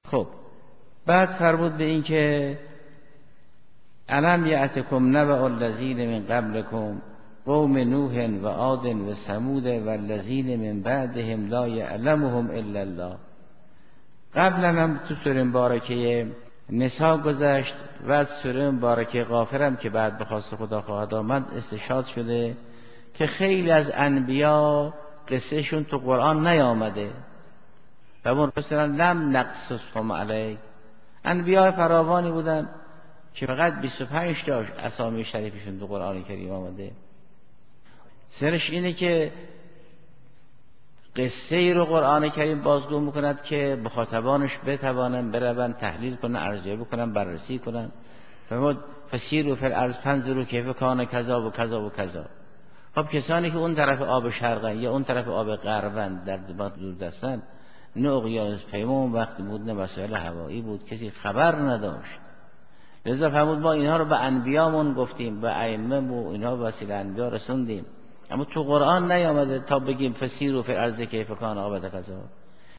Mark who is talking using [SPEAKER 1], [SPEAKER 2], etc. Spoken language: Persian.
[SPEAKER 1] خب بعد فرمود به این که الم یأتکم نبأ الذین من قبلکم قوم نوح و عاد و ثمود و الذین من بعدهم لا یعلمهم الا الله. قبلا هم تو سوره مبارکه نساء گذشت و از سوره مبارکه غافر هم که بعد بخواست خدا خواهد آمد استشهاد شده که خیلی از انبیا قصهشون تو قرآن نیامده و اون رسولا لم نقصصهم علیک. انبیا فراوانی بودن که فقط 25 تا اسامی شریفشون تو قرآن کریم آمده. سرش اینه که قصه ای رو قرآن کریم بازگو میکند که مخاطبانش بتوانن برون تحلیل کنن، ارزیابی کنن، بررسی کنن. فرمود فسیروا فی الارض فانظروا کیف کان کذا و کذا و کذا. خب کسانی که اون طرف آب شرقن یا اون طرف آب غربن در دور دستن، نه اقیانوس پیمون وقتی بود نه وسایل هوایی بود، کسی خبر نداشت. لذا فرمود ما اینها رو به انبیامون گفتیم، به ائمه و اینها وسیله انبیا رسوندیم، اما تو قرآن نیامده تا بگیم فسیروا فی الارض کیف کان عاقبت کذا.